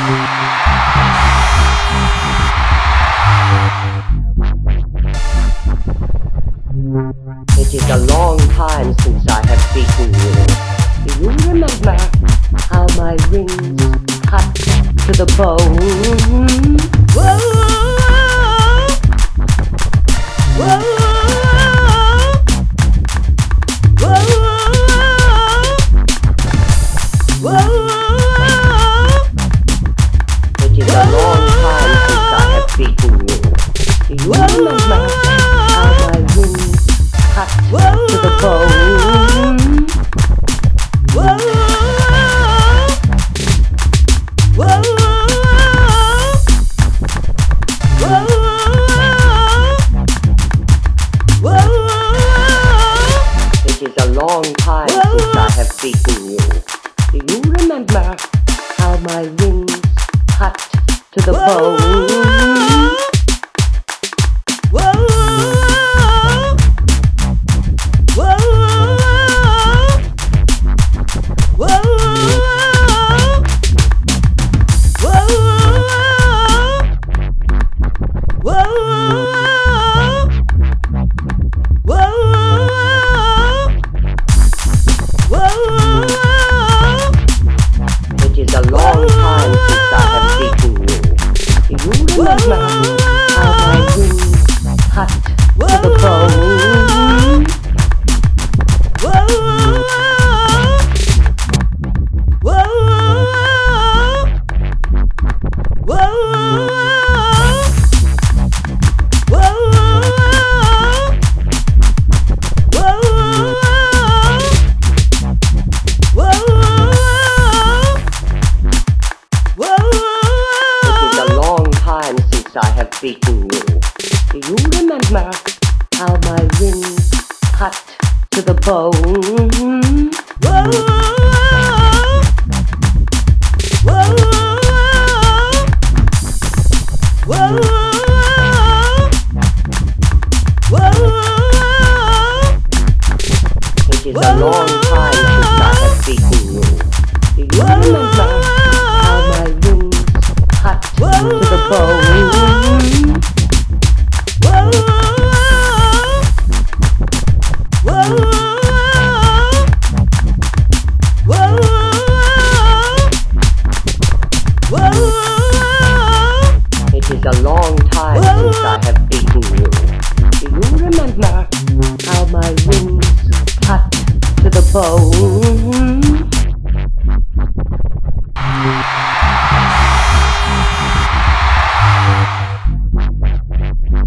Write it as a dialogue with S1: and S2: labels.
S1: It is a long time since I have beaten you. Do you remember how my rings cut to the bone? Whoa, whoa, whoa, whoa. It is a long time since I have beaten you. Do you remember how my rings cut to the bone? Whoa, whoa, whoa, whoa. It is a long time since I have beaten you. Do you remember how my rings cut to the bone? Whoa. It is a long time since I have beaten you. Do you remember how my wings cut to the bone? Whoa, whoa, whoa, whoa, I have beaten you. Do you remember how my rings cut to the bone? Whoa, whoa, whoa, whoa. It is a long time since I have beaten you. Do you remember how my rings cut to the bone? It is a long time since I have beaten you. Do you remember how my wings cut to the bone?